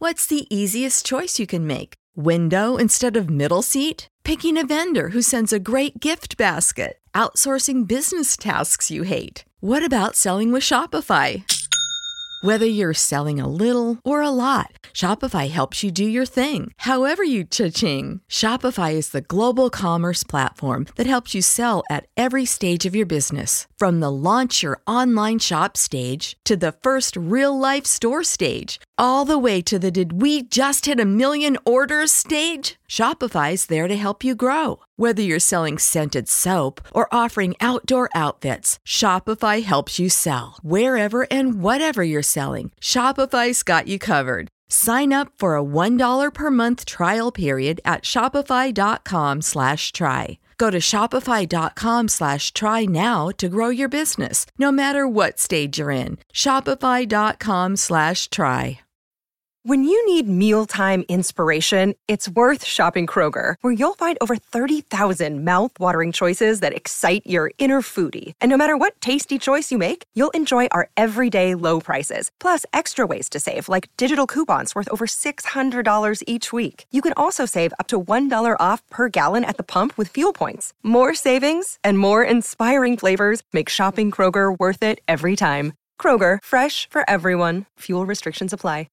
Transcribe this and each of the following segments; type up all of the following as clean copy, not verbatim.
What's the easiest choice you can make? Window instead of middle seat? Picking a vendor who sends a great gift basket? Outsourcing business tasks you hate? What about selling with Shopify? Whether you're selling a little or a lot, Shopify helps you do your thing, however you cha-ching. Shopify is the global commerce platform that helps you sell at every stage of your business. From the launch your online shop stage to the first real-life store stage, all the way to the did we just hit a million orders stage. Shopify's there to help you grow. Whether you're selling scented soap or offering outdoor outfits, Shopify helps you sell. Wherever and whatever you're selling, Shopify's got you covered. Sign up for a $1 per month trial period at shopify.com/try. Go to shopify.com/try now to grow your business, no matter what stage you're in. Shopify.com/try. When you need mealtime inspiration, it's worth shopping Kroger, where you'll find over 30,000 mouth-watering choices that excite your inner foodie. And no matter what tasty choice you make, you'll enjoy our everyday low prices, plus extra ways to save, like digital coupons worth over $600 each week. You can also save up to $1 off per gallon at the pump with fuel points. More savings and more inspiring flavors make shopping Kroger worth it every time. Kroger, fresh for everyone. Fuel restrictions apply.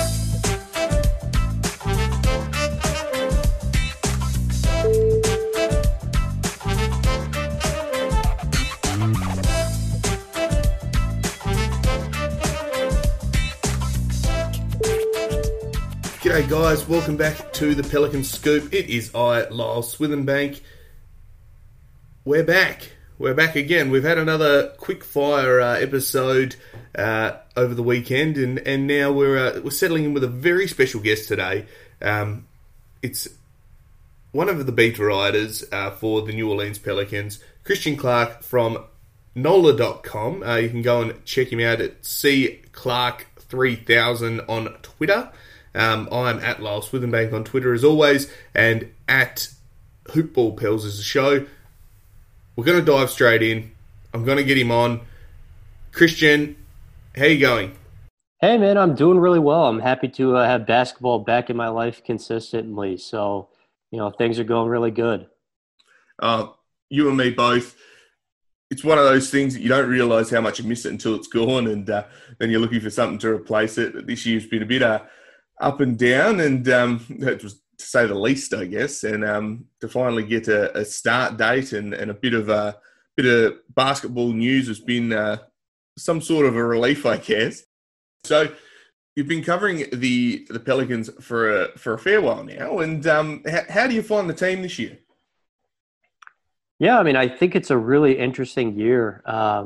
G'day guys, welcome back to the Pelican Scoop. It is I, Lyle Swithenbank. We're back again. We've had another quick fire episode over the weekend, and now we're settling in with a very special guest today. It's one of the beat writers for the New Orleans Pelicans, Christian Clark from NOLA.com. You can go and check him out at cclark3000 on Twitter. I'm at Lyle Swithenbank on Twitter as always, and at Hoopball Pels is the show. We're going to dive straight in. I'm going to get him on. Christian, how you going? Hey man, I'm doing really well. I'm happy to have basketball back in my life consistently. So, things are going really good. You and me both. It's one of those things that you don't realise how much you miss it until it's gone, and then you're looking for something to replace it. This year's been a bit up and down, and that was to say the least, I guess. And to finally get a start date and a bit of basketball news has been some sort of a relief, I guess. So you've been covering the Pelicans for a fair while now, and how do you find the team this year? Yeah, I mean, I think it's a really interesting year.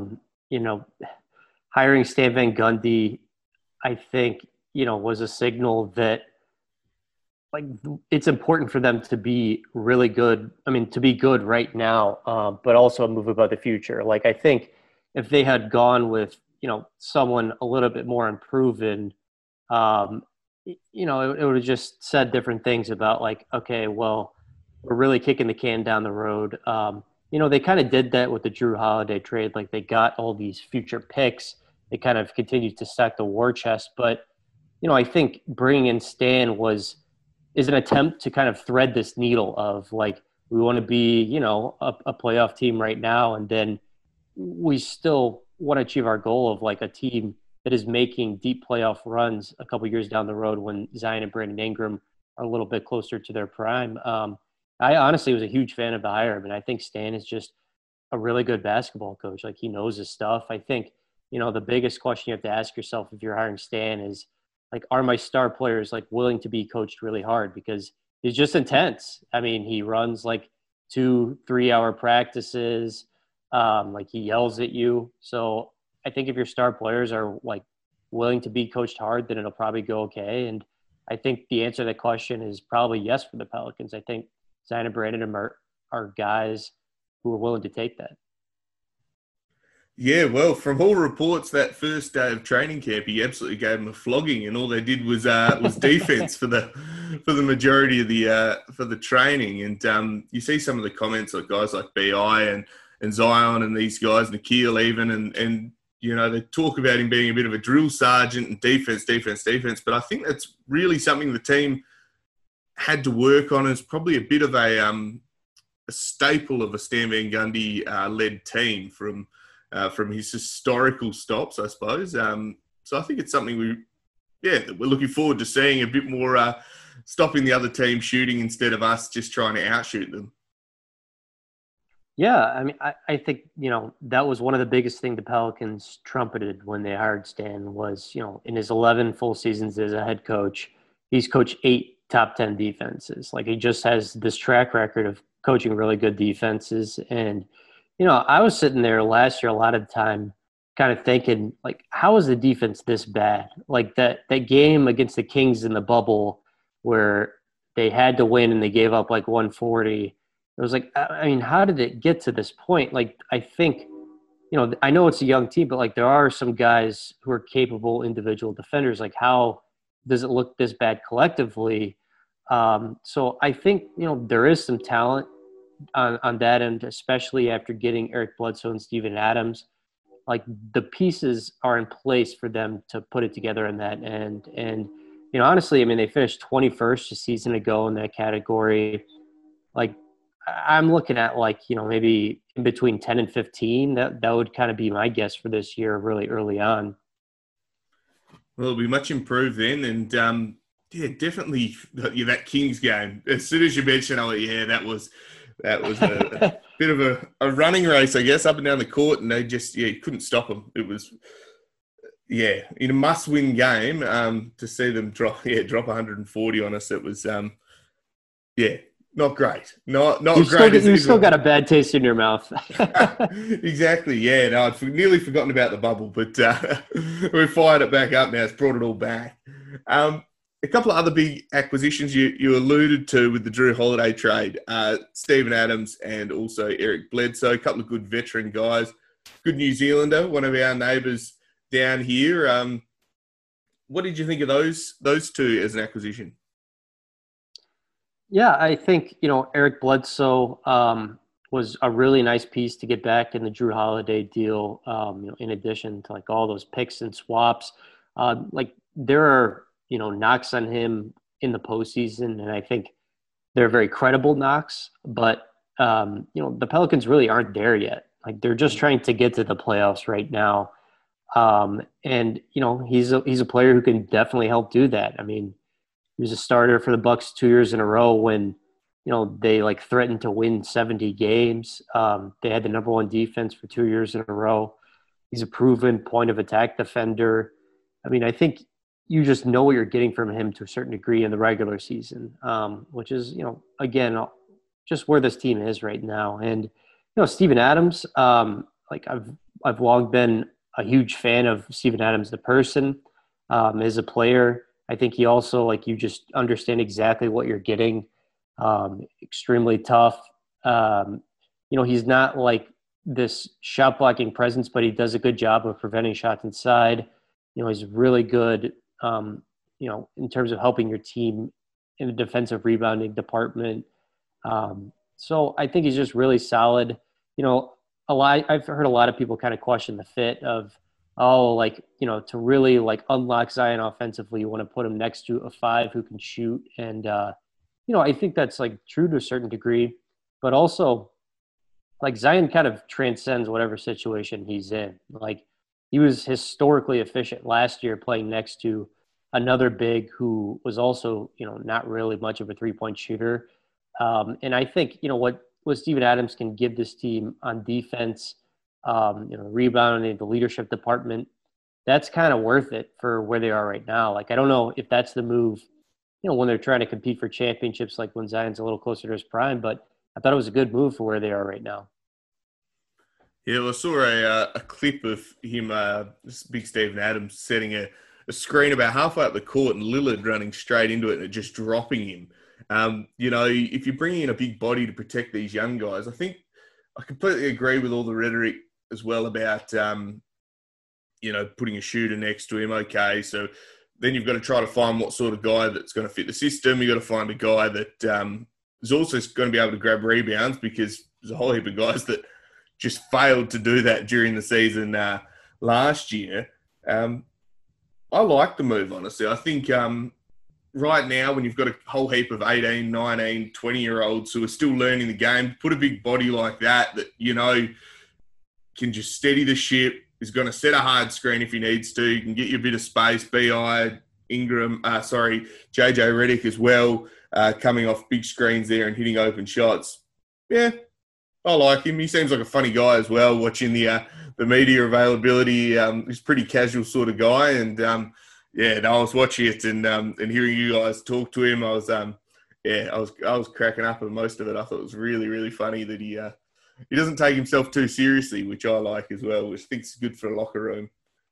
Hiring Stan Van Gundy, I think, was a signal that it's important for them to be really good. I mean, to be good right now, but also move about the future. I think if they had gone with, someone a little bit more unproven, it would have just said different things about okay, well, we're really kicking the can down the road. They kind of did that with the Drew Holiday trade. They got all these future picks. They kind of continued to stack the war chest, but I think bringing in Stan is an attempt to kind of thread this needle of we want to be, a playoff team right now. And then we still want to achieve our goal of a team that is making deep playoff runs a couple years down the road when Zion and Brandon Ingram are a little bit closer to their prime. I honestly was a huge fan of the hire. I mean, I think Stan is just a really good basketball coach. He knows his stuff. I think, the biggest question you have to ask yourself if you're hiring Stan is, are my star players willing to be coached really hard? Because he's just intense. I mean, he runs 2-3 hour practices. He yells at you. So I think if your star players are willing to be coached hard, then it'll probably go okay. And I think the answer to that question is probably yes for the Pelicans. I think Zion and Brandon are guys who are willing to take that. Yeah, well, from all reports, that first day of training camp, he absolutely gave them a flogging, and all they did was defense for the majority of the training. And you see some of the comments guys like Bi and Zion and these guys, Nikhil even, and You know, they talk about him being a bit of a drill sergeant and defense, but I think that's really something the team had to work on. It's probably a bit of a staple of a Stan Van Gundy led team from his historical stops, I suppose. So I think it's something we're looking forward to seeing a bit more stopping the other team shooting instead of us just trying to outshoot them. Yeah, I mean, I think, that was one of the biggest things the Pelicans trumpeted when they hired Stan was, in his 11 full seasons as a head coach, he's coached 8 top 10 defenses. Like, he just has this track record of coaching really good defenses. And, I was sitting there last year a lot of the time kind of thinking, like, how is the defense this bad? Like, that game against the Kings in the bubble where they had to win and they gave up like 140. It was like, I mean, how did it get to this point? Like, I think, I know it's a young team, but like there are some guys who are capable individual defenders. Like, how does it look this bad collectively? So I think, there is some talent on that end, especially after getting Eric Bledsoe and Steven Adams. Like, the pieces are in place for them to put it together in that end. And, honestly, I mean, they finished 21st a season ago in that category. Like, I'm looking at maybe in between 10 and 15. That would kind of be my guess for this year, really early on. Well, it'll be much improved then. And definitely that Kings game. As soon as you mentioned, that was a bit of a running race, I guess, up and down the court. And they just, you couldn't stop them. It was, in a must-win game, to see them drop 140 on us. It was, not great. Not great. You've still got a bad taste in your mouth. Exactly. Yeah. No, I'd nearly forgotten about the bubble, but we've fired it back up now. It's brought it all back. A couple of other big acquisitions you alluded to with the Drew Holiday trade, Steven Adams and also Eric Bledsoe, a couple of good veteran guys, good New Zealander, one of our neighbours down here. What did you think of those two as an acquisition? Yeah, I think, Eric Bledsoe was a really nice piece to get back in the Drew Holiday deal, in addition to like all those picks and swaps. There are, knocks on him in the postseason, and I think they're very credible knocks, but, the Pelicans really aren't there yet. Like, they're just trying to get to the playoffs right now. And, he's a player who can definitely help do that. I mean, he was a starter for the Bucks 2 years in a row when, they threatened to win 70 games. They had the number one defense for 2 years in a row. He's a proven point of attack defender. I mean, I think you just know what you're getting from him to a certain degree in the regular season, which is, again, just where this team is right now. And, Steven Adams, I've long been a huge fan of Steven Adams, the person, as a player. I think he also, you just understand exactly what you're getting. Extremely tough. He's not like this shot blocking presence, but he does a good job of preventing shots inside. He's really good, in terms of helping your team in the defensive rebounding department. So I think he's just really solid. I've heard a lot of people kind of question the fit of, to really unlock Zion offensively, you want to put him next to a 5 who can shoot. And, I think that's true to a certain degree, but also Zion kind of transcends whatever situation he's in. He was historically efficient last year playing next to another big who was also, not really much of a 3-point shooter. And I think, what Steven Adams can give this team on defense, rebounding, the leadership department, that's kind of worth it for where they are right now. I don't know if that's the move, when they're trying to compete for championships, when Zion's a little closer to his prime, but I thought it was a good move for where they are right now. Yeah, well, I saw a clip of him, this big Steven Adams, setting a screen about halfway up the court and Lillard running straight into it and just dropping him. If you're bringing in a big body to protect these young guys, I think I completely agree with all the rhetoric as well about, putting a shooter next to him. Okay, so then you've got to try to find what sort of guy that's going to fit the system. You've got to find a guy that is also going to be able to grab rebounds, because there's a whole heap of guys that just failed to do that during the season last year. I like the move, honestly. I think right now, when you've got a whole heap of 18, 19, 20-year-olds who are still learning the game, put a big body like that can just steady the ship, is going to set a hard screen if he needs to. You can get you a bit of space. B.I., Ingram, JJ Redick as well, coming off big screens there and hitting open shots. Yeah, I like him. He seems like a funny guy as well, watching the media availability. He's a pretty casual sort of guy. And, I was watching it and hearing you guys talk to him. I was cracking up at most of it. I thought it was really, really funny that he doesn't take himself too seriously, which I like as well, which I think is good for the locker room.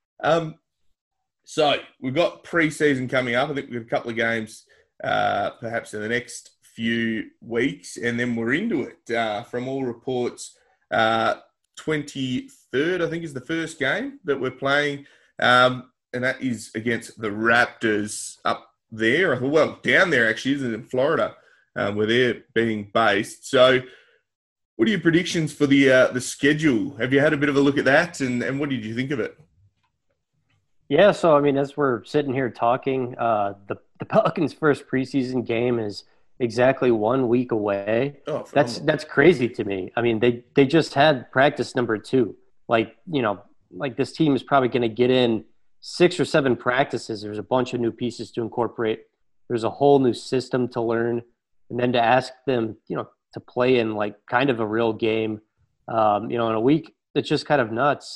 So we've got pre-season coming up. I think we've got a couple of games perhaps in the next few weeks, and then we're into it. From all reports, 23rd, I think, is the first game that we're playing, and that is against the Raptors up there. Well, down there, actually, isn't it, in Florida, where they're being based. So what are your predictions for the schedule? Have you had a bit of a look at that, and what did you think of it? Yeah, so, I mean, as we're sitting here talking, the Pelicans' first preseason game is exactly 1 week away. Oh, that's crazy to me. I mean, they just had practice number 2. Like this team is probably going to get in 6 or 7 practices. There's a bunch of new pieces to incorporate. There's a whole new system to learn. And then to ask them, to play in like kind of a real game, in a week, it's just kind of nuts.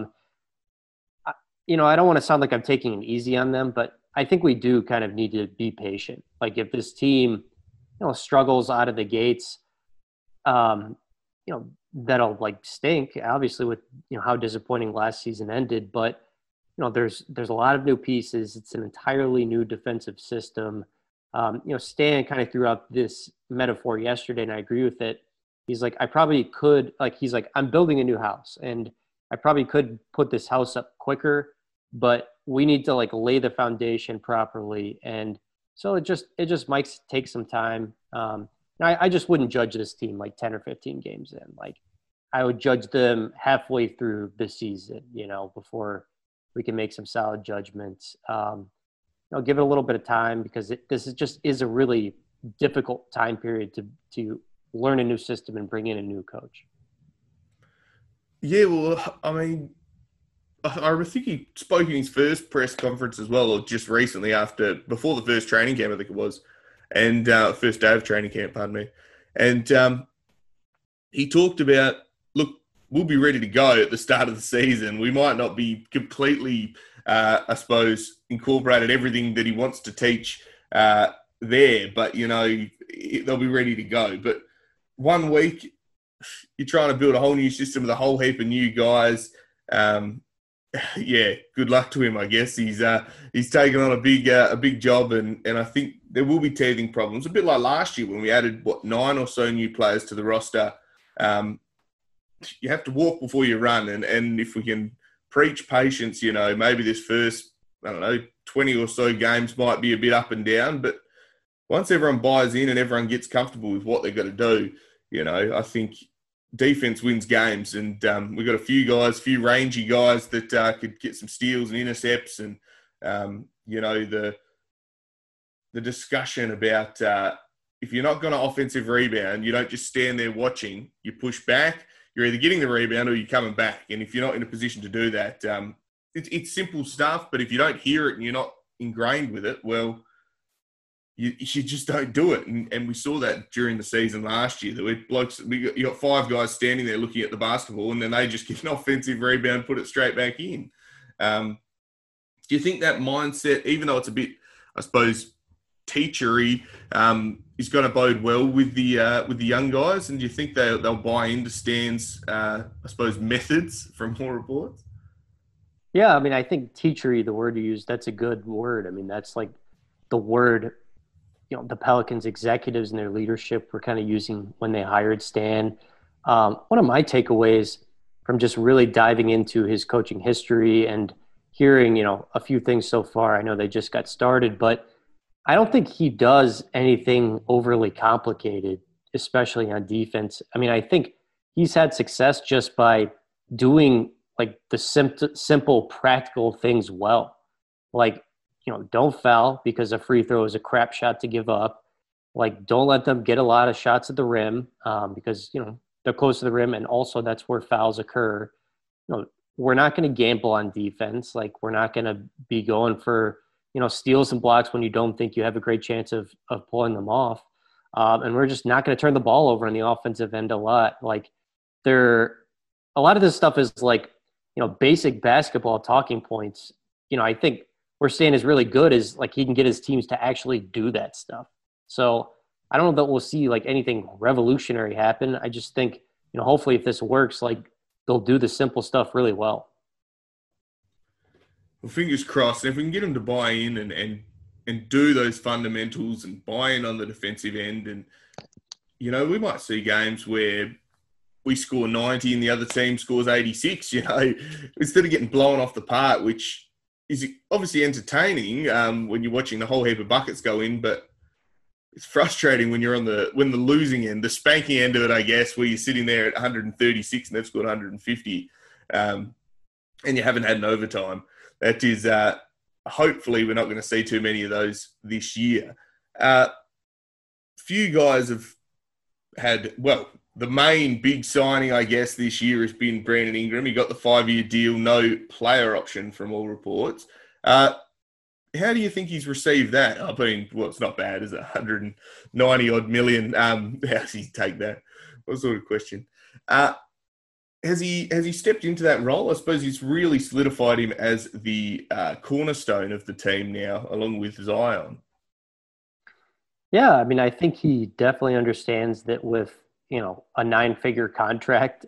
I don't want to sound like I'm taking it easy on them, but I think we do kind of need to be patient. Like if this team, struggles out of the gates, that'll like stink, obviously, with, how disappointing last season ended. But, there's a lot of new pieces. It's an entirely new defensive system. Stan kind of threw out this metaphor yesterday, and I agree with it. He's like, I probably could, I'm building a new house, and I probably could put this house up quicker, but we need to lay the foundation properly. And so it just might take some time. I just wouldn't judge this team 10 or 15 games in. I would judge them halfway through the season, before we can make some solid judgments. Give it a little bit of time, because this is a really difficult time period to learn a new system and bring in a new coach. Yeah, well, I mean, I think he spoke in his first press conference as well, or just recently before the first training camp, I think it was, and first day of training camp, pardon me. And he talked about, look, we'll be ready to go at the start of the season. We might not be completely, I suppose, incorporated everything that he wants to teach there, but, they'll be ready to go. But 1 week, you're trying to build a whole new system with a whole heap of new guys. Good luck to him, I guess. He's taken on a big job, and I think there will be teething problems. A bit like last year when we added 9 or so new players to the roster. You have to walk before you run, and if we can preach patience, maybe this first 20 or so games might be a bit up and down, but once everyone buys in and everyone gets comfortable with what they've got to do, I think defense wins games, and we've got a few rangy guys that could get some steals and intercepts, and the discussion about if you're not going to offensive rebound, you don't just stand there watching. You push back. You're either getting the rebound or you're coming back, and if you're not in a position to do that, it's simple stuff. But if you don't hear it and you're not ingrained with it, well, you just don't do it. And we saw that during the season last year. That you got 5 guys standing there looking at the basketball, and then they just get an offensive rebound, put it straight back in. Do you think that mindset, even though it's a bit, I suppose, teachery, is going to bode well with the young guys? And do you think they'll buy into Stan's, I suppose, methods from more reports? Yeah, I mean, I think teachery, the word you used, that's a good word. I mean, that's like the word, the Pelicans executives and their leadership were kind of using when they hired Stan. One of my takeaways from just really diving into his coaching history and hearing, a few things so far, I know they just got started, but I don't think he does anything overly complicated, especially on defense. I mean, I think he's had success just by doing like the simple practical things well. Like, don't foul because a free throw is a crap shot to give up. Like, don't let them get a lot of shots at the rim because, they're close to the rim, and also that's where fouls occur. We're not going to gamble on defense. Like, we're not going to be going for, steals and blocks when you don't think you have a great chance of pulling them off. And we're just not going to turn the ball over on the offensive end a lot. Like, a lot of this stuff is like, basic basketball talking points. I think we're saying is really good is like he can get his teams to actually do that stuff. So I don't know that we'll see like anything revolutionary happen. I just think, hopefully if this works, like they'll do the simple stuff really well. Well, fingers crossed. And if we can get them to buy in and do those fundamentals and buy in on the defensive end, and, we might see games where we score 90 and the other team scores 86, instead of getting blown off the park, which is obviously entertaining when you're watching the whole heap of buckets go in, but it's frustrating when you're on the losing end, the spanking end of it, I guess, where you're sitting there at 136 and they've scored 150, and you haven't had an overtime. That is, hopefully we're not going to see too many of those this year. Few guys have had, the main big signing, I guess, this year has been Brandon Ingram. He got the 5-year deal, no player option from all reports. How do you think he's received that? I mean, it's not bad, is it? 190-odd million. How does he take that? What sort of question? Has he stepped into that role? I suppose he's really solidified him as the cornerstone of the team now, along with Zion. Yeah, I mean, I think he definitely understands that with, a 9-figure contract,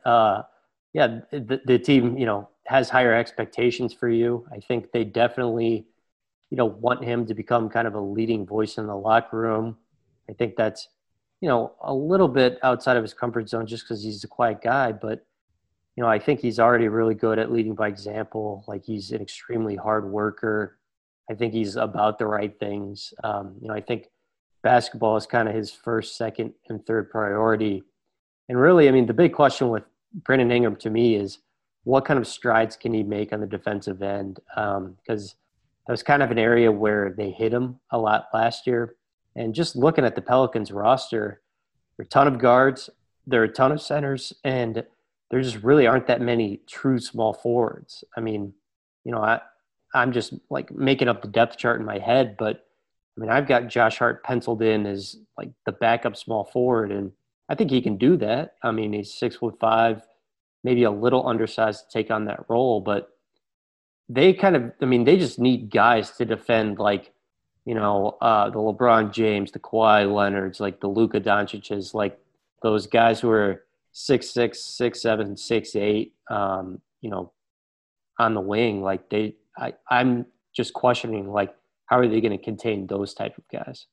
the team, has higher expectations for you. I think they definitely, want him to become kind of a leading voice in the locker room. I think that's, a little bit outside of his comfort zone just because he's a quiet guy. But, I think he's already really good at leading by example. Like, he's an extremely hard worker. I think he's about the right things. I think basketball is kind of his first, second, and third priority. And really, I mean, the big question with Brandon Ingram to me is what kind of strides can he make on the defensive end? Because that was kind of an area where they hit him a lot last year. And just looking at the Pelicans roster, there are a ton of guards, there are a ton of centers, and there just really aren't that many true small forwards. I mean, I'm just like making up the depth chart in my head, but I mean, I've got Josh Hart penciled in as like the backup small forward, and I think he can do that. I mean, he's 6'5", maybe a little undersized to take on that role, but they just need guys to defend like, the LeBron James, the Kawhi Leonards, like the Luka Doncic's, like those guys who are 6'6", 6'7", 6'8", on the wing. Like I'm just questioning, like, how are they going to contain those type of guys?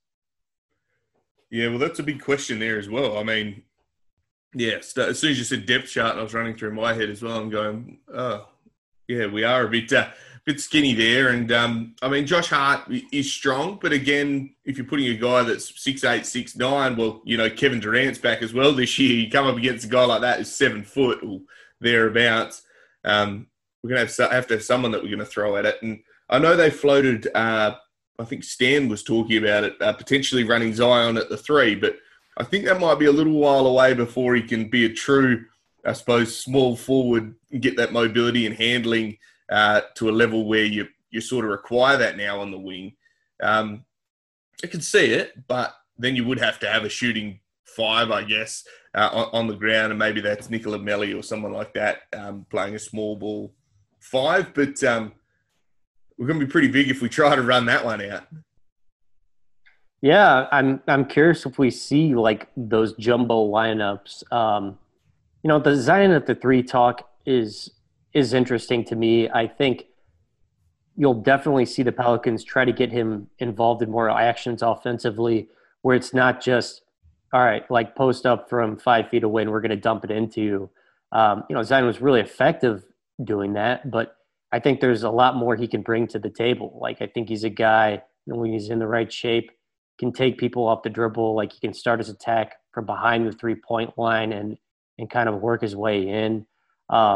Yeah, well, that's a big question there as well. I mean, as soon as you said depth chart, I was running through my head as well. I'm going, oh, yeah, we are a bit skinny there. And, I mean, Josh Hart is strong. But, again, if you're putting a guy that's 6'8", 6'9", well, Kevin Durant's back as well this year. You come up against a guy like that who's 7 foot or thereabouts. We're going to have to have someone that we're going to throw at it. And I know they floated I think Stan was talking about it, potentially running Zion at the 3, but I think that might be a little while away before he can be a true, I suppose, small forward and get that mobility and handling to a level where you sort of require that now on the wing. I can see it, but then you would have to have a shooting 5, I guess, on the ground, and maybe that's Nicola Melli or someone like that playing a small ball 5, but we're going to be pretty big if we try to run that one out. Yeah, I'm curious if we see like those jumbo lineups. The Zion at the 3 talk is interesting to me. I think you'll definitely see the Pelicans try to get him involved in more actions offensively, where it's not just, all right, like post up from 5 feet away and we're going to dump it into you. Zion was really effective doing that, but I think there's a lot more he can bring to the table. Like, I think he's a guy, when he's in the right shape, can take people off the dribble. Like, he can start his attack from behind the 3-point line and kind of work his way in. I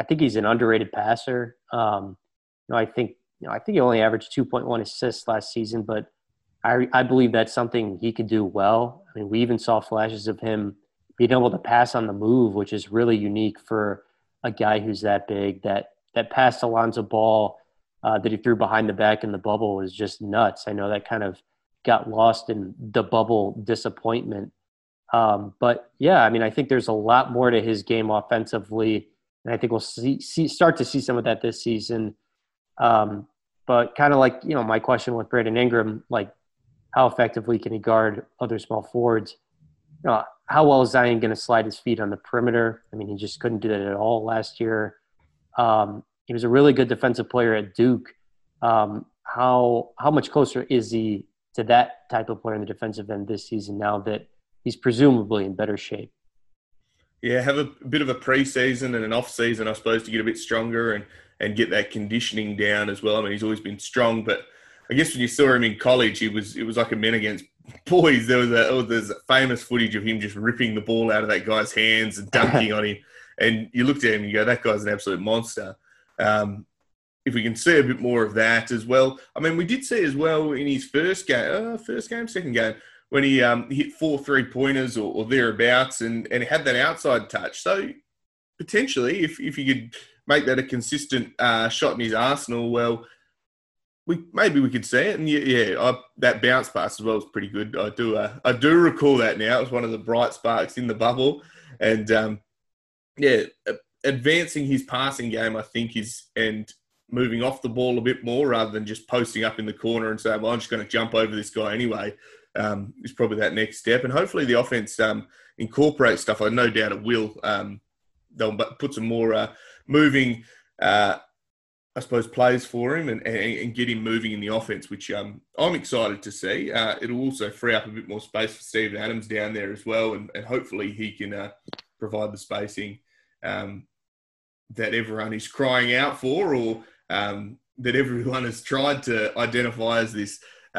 I think he's an underrated passer. I think he only averaged 2.1 assists last season, but I believe that's something he could do well. I mean, we even saw flashes of him being able to pass on the move, which is really unique for a guy who's that big. That pass to Lonzo Ball that he threw behind the back in the bubble was just nuts. I know that kind of got lost in the bubble disappointment. But yeah, I mean, I think there's a lot more to his game offensively, and I think we'll start to see some of that this season. But kind of like, my question with Brandon Ingram, like, how effectively can he guard other small forwards? How well is Zion going to slide his feet on the perimeter? I mean, he just couldn't do that at all last year. He was a really good defensive player at Duke. How much closer is he to that type of player in the defensive end this season now that he's presumably in better shape? Yeah, have a bit of a pre-season and an off-season, I suppose, to get a bit stronger and get that conditioning down as well. I mean, he's always been strong, but I guess when you saw him in college, it was like a men against boys. There's a famous footage of him just ripping the ball out of that guy's hands and dunking on him. And you looked at him and you go, that guy's an absolute monster. If we can see a bit more of that as well. I mean, we did see as well in his second game, when he hit 4 3-pointers or thereabouts and had that outside touch. So potentially, if you could make that a consistent shot in his arsenal, well, maybe we could see it. And that bounce pass as well was pretty good. I do recall that now. It was one of the bright sparks in the bubble. And advancing his passing game, I think, and moving off the ball a bit more rather than just posting up in the corner and saying, well, I'm just going to jump over this guy anyway, is probably that next step. And hopefully the offense incorporates stuff. I no doubt it will. They'll put some more moving I suppose, plays for him and get him moving in the offense, which I'm excited to see. It'll also free up a bit more space for Steven Adams down there as well, and hopefully he can provide the spacing that everyone is crying out for, or that everyone has tried to identify as this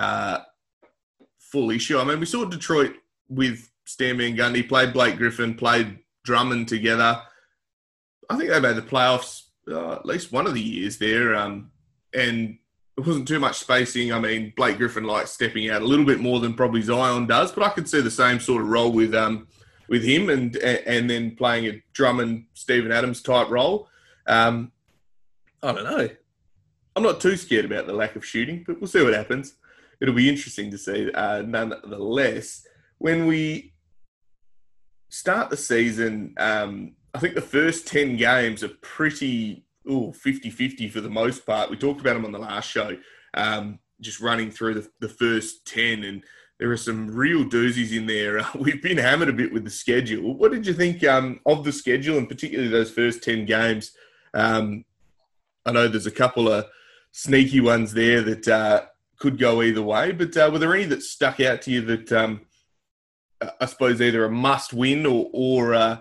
full issue. I mean, we saw Detroit with Stan Van Gundy, played Blake Griffin, played Drummond together. I think they made the playoffs at least one of the years there, and it wasn't too much spacing. I mean, Blake Griffin likes stepping out a little bit more than probably Zion does, but I could see the same sort of role with him and then playing a Drummond, Steven Adams type role. I don't know. I'm not too scared about the lack of shooting, but we'll see what happens. It'll be interesting to see. Nonetheless, when we start the season, I think the first 10 games are pretty 50-50 for the most part. We talked about them on the last show, just running through the first 10, and there are some real doozies in there. We've been hammered a bit with the schedule. What did you think of the schedule, and particularly those first 10 games? I know there's a couple of sneaky ones there that could go either way, but were there any that stuck out to you that I suppose either a must-win or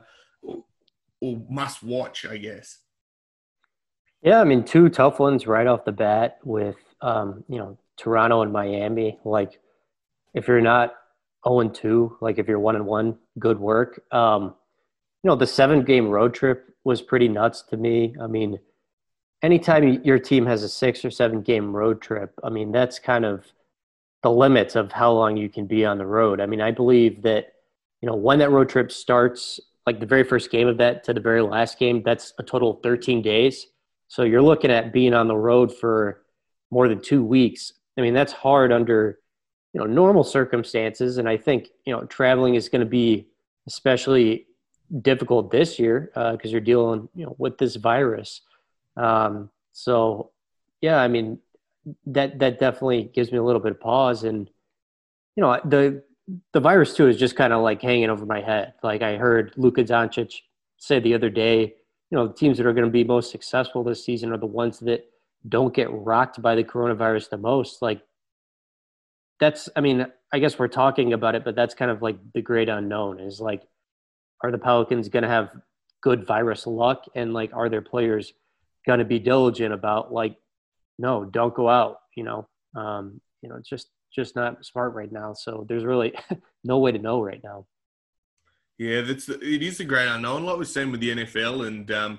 must watch, I guess? Yeah, I mean, 2 tough ones right off the bat with, Toronto and Miami. Like, if you're not 0-2, like if you're 1-1, good work. The 7-game road trip was pretty nuts to me. I mean, anytime your team has a 6 or 7-game road trip, I mean, that's kind of the limits of how long you can be on the road. I mean, I believe that, when that road trip starts, like the very first game of that to the very last game, that's a total of 13 days. So you're looking at being on the road for more than 2 weeks. I mean, that's hard under, normal circumstances. And I think, traveling is going to be especially difficult this year because you're dealing, with this virus. So, yeah, I mean, that definitely gives me a little bit of pause. And, the virus too is just kind of like hanging over my head. Like I heard Luka Doncic say the other day, the teams that are going to be most successful this season are the ones that don't get rocked by the coronavirus the most. Like I guess we're talking about it, but that's kind of like the great unknown is like, are the Pelicans going to have good virus luck? And like, are their players going to be diligent about like, no, don't go out, it's just not smart right now. So there's really no way to know right now. Yeah, it is a great unknown. Like we've seen with the NFL, and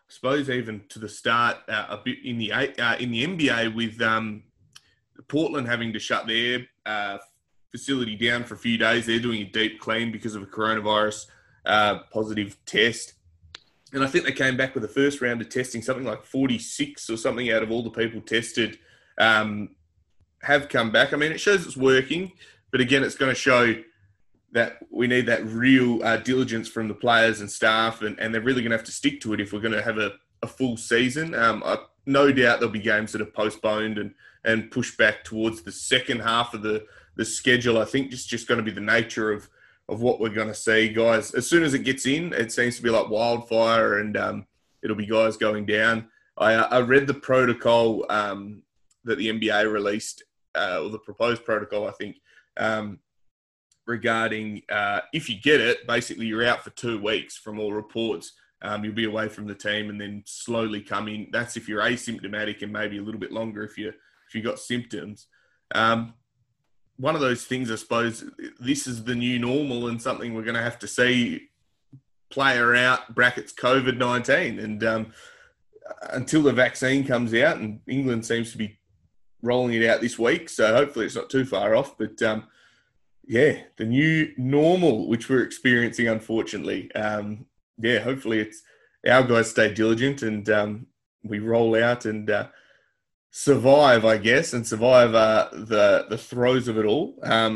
suppose even to the start a bit in the NBA with Portland having to shut their facility down for a few days. They're doing a deep clean because of a coronavirus positive test. And I think they came back with the first round of testing, something like 46 or something out of all the people tested have come back. I mean, it shows it's working, but again, it's going to show that we need that real diligence from the players and staff, and they're really going to have to stick to it if we're going to have a full season. No doubt there'll be games that are postponed and pushed back towards the second half of the schedule. I think it's just going to be the nature of what we're going to see, guys. As soon as it gets in, it seems to be like wildfire, and it'll be guys going down. I read the protocol that the NBA released, or the proposed protocol, I think, regarding if you get it, basically you're out for 2 weeks from all reports. You'll be away from the team and then slowly come in. That's if you're asymptomatic, and maybe a little bit longer if you got symptoms. One of those things, I suppose, this is the new normal and something we're going to have to see play out, brackets COVID-19. And until the vaccine comes out, and England seems to be rolling it out this week, so hopefully it's not too far off. But the new normal, which we're experiencing, unfortunately. Hopefully it's our guys stay diligent and we roll out and survive, I guess, and survive the throes of it all.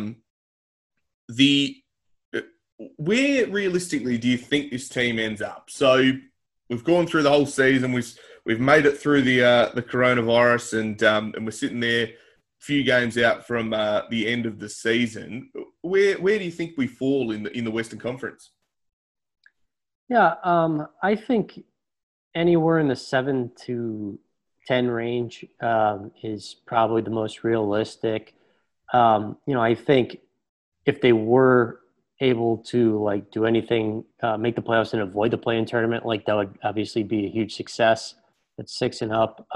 Where realistically do you think this team ends up? So we've gone through the whole season. We've made it through the coronavirus, and we're sitting there, few games out from the end of the season. Where do you think we fall in the Western Conference? Yeah, I think anywhere in the 7 to 10 range is probably the most realistic. I think if they were able to do anything, make the playoffs and avoid the play-in tournament, that would obviously be a huge success. At 6 and up,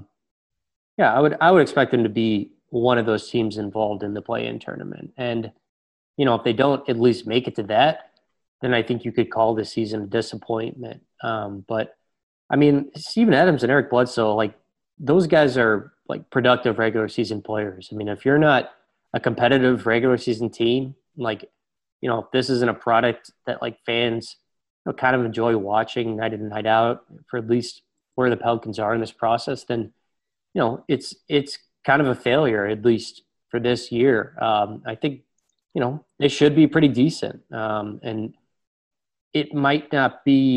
I would expect them to be one of those teams involved in the play-in tournament. And if they don't at least make it to that, then I think you could call this season a disappointment. But I mean, Steven Adams and Eric Bledsoe, those guys are productive regular season players. I mean, if you're not a competitive regular season team, if this isn't a product that fans kind of enjoy watching night in and night out, for at least where the Pelicans are in this process, then it's kind of a failure, at least for this year. I think they should be pretty decent, and it might not be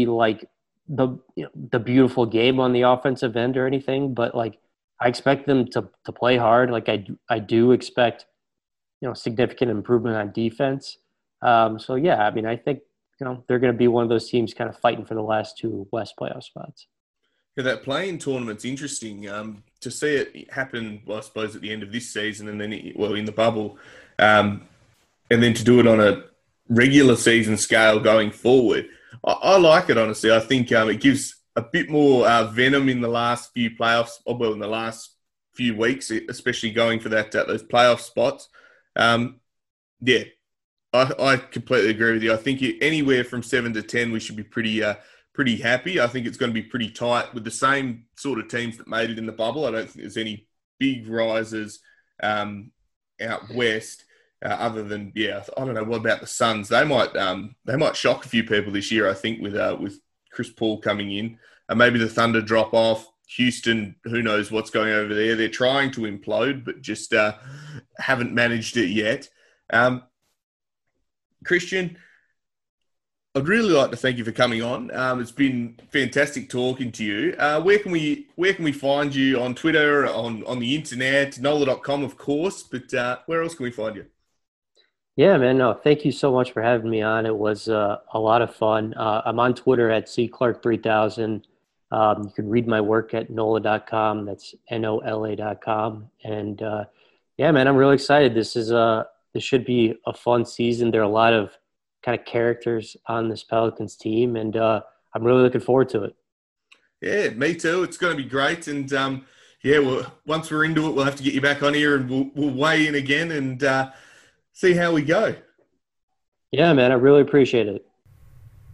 the beautiful game on the offensive end or anything, but I expect them to play hard. I do expect significant improvement on defense. I mean, I think they're going to be one of those teams kind of fighting for the last 2 West playoff spots. Yeah, that play-in tournament's interesting. To see it happen, well, I suppose, at the end of this season and then, in the bubble, and then to do it on a regular season scale going forward. I like it, honestly. I think it gives a bit more venom in the last few playoffs, in the last few weeks, especially going for those playoff spots. I completely agree with you. I think anywhere from 7 to 10, we should be pretty happy. I think it's going to be pretty tight with the same sort of teams that made it in the bubble. I don't think there's any big rises out west, other than I don't know. What about the Suns? They might shock a few people this year. I think with Chris Paul coming in, and maybe the Thunder drop off. Houston, who knows what's going over there? They're trying to implode, but just haven't managed it yet. Christian, I'd really like to thank you for coming on. It's been fantastic talking to you. Where can we find you on Twitter, on the internet, NOLA.com, of course, but where else can we find you? Yeah, man. No, thank you so much for having me on. It was a lot of fun. I'm on Twitter at cclark3000. You can read my work at NOLA.com. That's NOLA.com. And man, I'm really excited. This should be a fun season. There are a lot of kind of characters on this Pelicans team, and I'm really looking forward to it. Yeah, me too. It's going to be great. And once we're into it, we'll have to get you back on here and we'll weigh in again and see how we go. Yeah, man, I really appreciate it.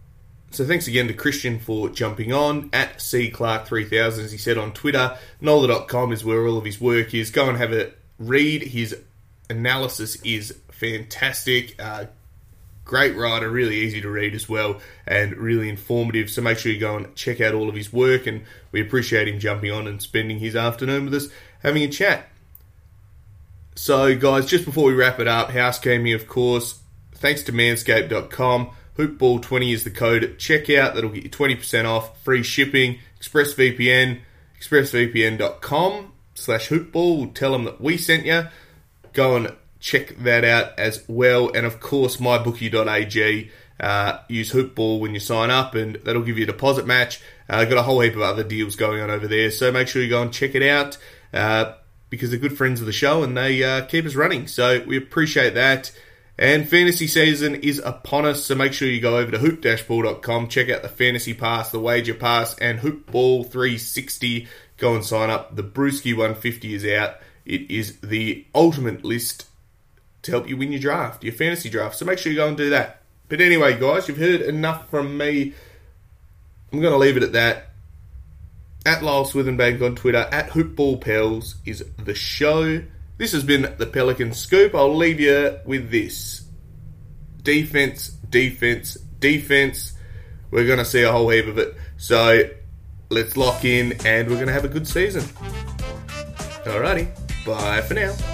So thanks again to Christian for jumping on at @CClark3000, as he said on Twitter. Nola.com is where all of his work is. Go and have a read. His analysis is fantastic. Great writer, really easy to read as well, and really informative. So make sure you go and check out all of his work, and we appreciate him jumping on and spending his afternoon with us, having a chat. So guys, just before we wrap it up, housekeeping, of course, thanks to manscaped.com. Hoopball20 is the code at checkout. That'll get you 20% off, free shipping. ExpressVPN, expressvpn.com/hoopball. We'll tell them that we sent you. Go and check that out as well. And of course, mybookie.ag. Use Hoopball when you sign up, and that'll give you a deposit match. Got a whole heap of other deals going on over there, so make sure you go and check it out because they're good friends of the show and they keep us running. So we appreciate that. And fantasy season is upon us, so make sure you go over to hoop-ball.com, check out the Fantasy Pass, the Wager Pass, and Hoopball 360. Go and sign up. The Brewski 150 is out. It is the ultimate list to help you win your draft, your fantasy draft. So make sure you go and do that. But anyway, guys, you've heard enough from me. I'm going to leave it at that. At Lyle Swithenbank on Twitter, at HoopballPels is the show. This has been the Pelican Scoop. I'll leave you with this. Defense, defense, defense. We're going to see a whole heap of it. So let's lock in and we're going to have a good season. Alrighty. Bye for now.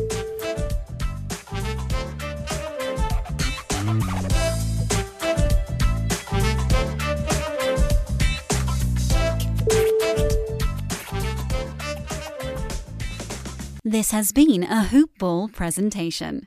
This has been a Hoop Ball presentation.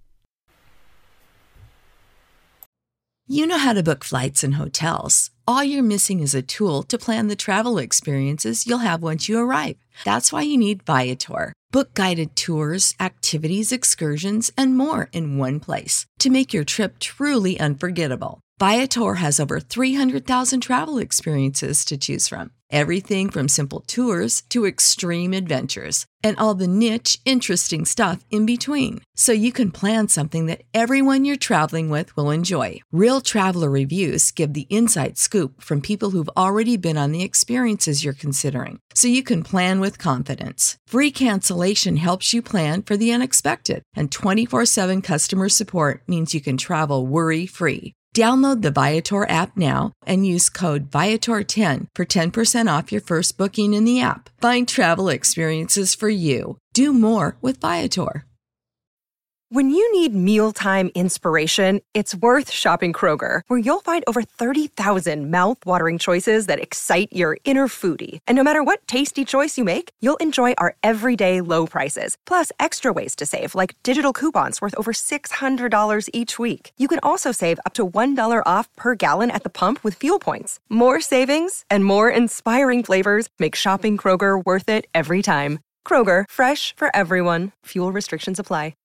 You know how to book flights and hotels. All you're missing is a tool to plan the travel experiences you'll have once you arrive. That's why you need Viator. Book guided tours, activities, excursions, and more in one place to make your trip truly unforgettable. Viator has over 300,000 travel experiences to choose from. Everything from simple tours to extreme adventures and all the niche, interesting stuff in between. So you can plan something that everyone you're traveling with will enjoy. Real traveler reviews give the inside scoop from people who've already been on the experiences you're considering. So you can plan with confidence. Free cancellation helps you plan for the unexpected. And 24/7 customer support means you can travel worry-free. Download the Viator app now and use code Viator10 for 10% off your first booking in the app. Find travel experiences for you. Do more with Viator. When you need mealtime inspiration, it's worth shopping Kroger, where you'll find over 30,000 mouth-watering choices that excite your inner foodie. And no matter what tasty choice you make, you'll enjoy our everyday low prices, plus extra ways to save, like digital coupons worth over $600 each week. You can also save up to $1 off per gallon at the pump with fuel points. More savings and more inspiring flavors make shopping Kroger worth it every time. Kroger, fresh for everyone. Fuel restrictions apply.